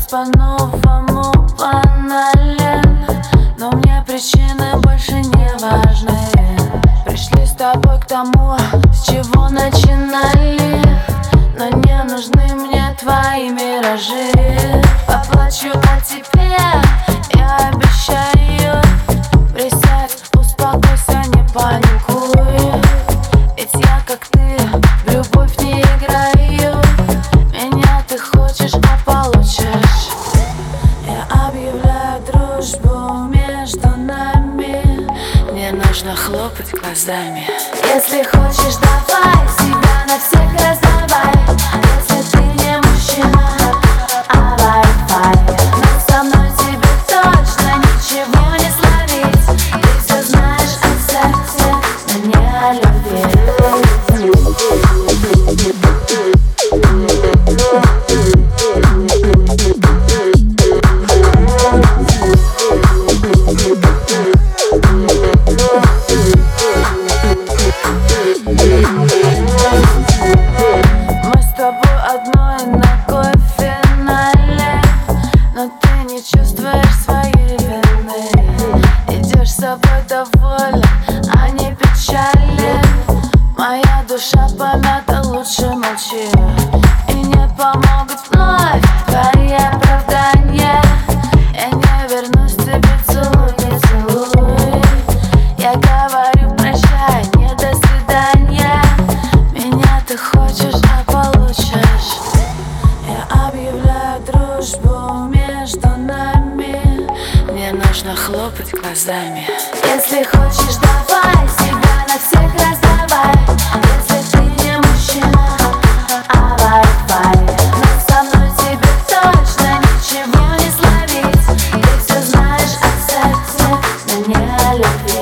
по-новому банален, но мне причины больше не важны. Пришли с тобой к тому, с чего начинали, но не нужны мне твои миражи. Поплачу о тебе, я обещаю. Присядь, успокойся, не паникуй, ведь я как ты в любовь не играю. Меня ты хочешь, а получишь. Я объявляю дружбу между нами, не нужно хлопать глазами. Если хочешь, давай себя на всех раздавай. Если ты не мужчина, а Wi-Fi, но со мной тебе точно ничего не словить. Ты все знаешь о сексе, но не о любви. Мы с тобой одной ногой в финале, но ты не чувствуешь своей вины. Идешь с собой доволен, а не печален. Моя душа помята, лучше молчи. И не помогут вновь твои оправдания. Я не вернусь к тебе, целуй, не целуй. Я говорю прощай, не до свидания. Меня ты хочешь, а получишь. Я объявляю дружбу между нами, не нужно хлопать глазами. Если хочешь, давай себя на всех раздавай. Если ты не мужчина, а Wi-Fi, но со мной тебе точно ничего не словить. Ты все знаешь о сексе, но не о любви.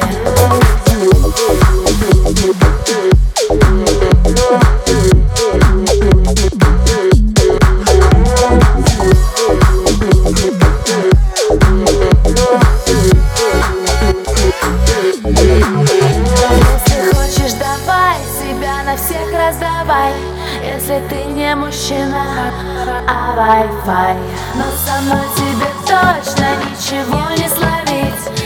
Если хочешь, давай себя на всех раздавай. Если ты не мужчина, а Wi-Fi, но со мной тебе точно ничего не словить.